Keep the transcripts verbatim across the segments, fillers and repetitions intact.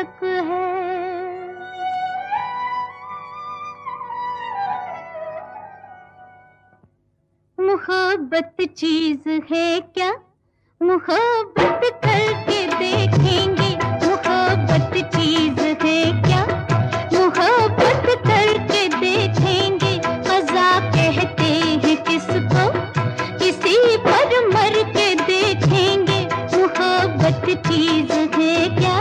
फर्क है। मोहब्बत चीज है क्या, मोहब्बत करके देखेंगे। मोहब्बत चीज है क्या, मोहब्बत करके देखेंगे। मजा कहते हैं किसको, किसी पर मर के देखेंगे। मोहब्बत चीज है क्या।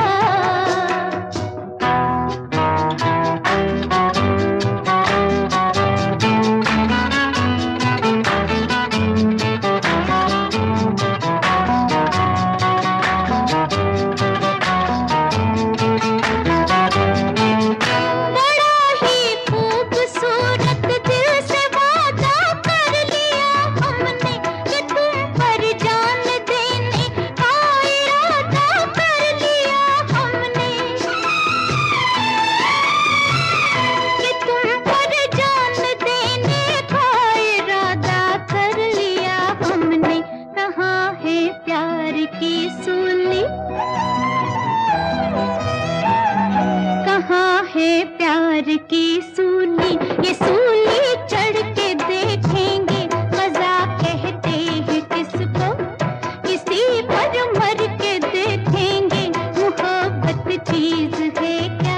कहाँ है प्यार की सूली, ये सूली चढ़ के देखेंगे। मजा कहते हैं किसको, किसी पर मर के देखेंगे। मोहब्बत चीज है क्या।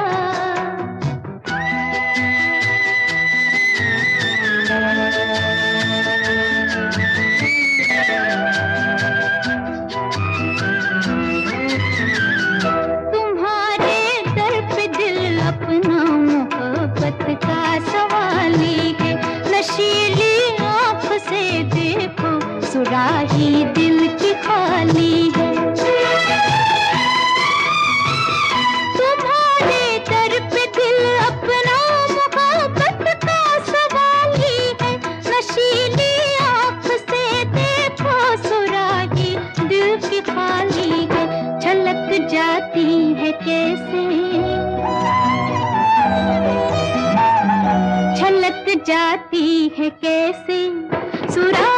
अपना मोहब्बत का सवाली है। नशीली आँख से देखो, सुराही दिल की खाली है। तुम्हारे दर पे दिल अपना मोहब्बत का सवाली है। नशीली आँख से देखो, सुराही दिल की खाली है। छलक जाती है कैसे, छलक जाती है कैसे सुरा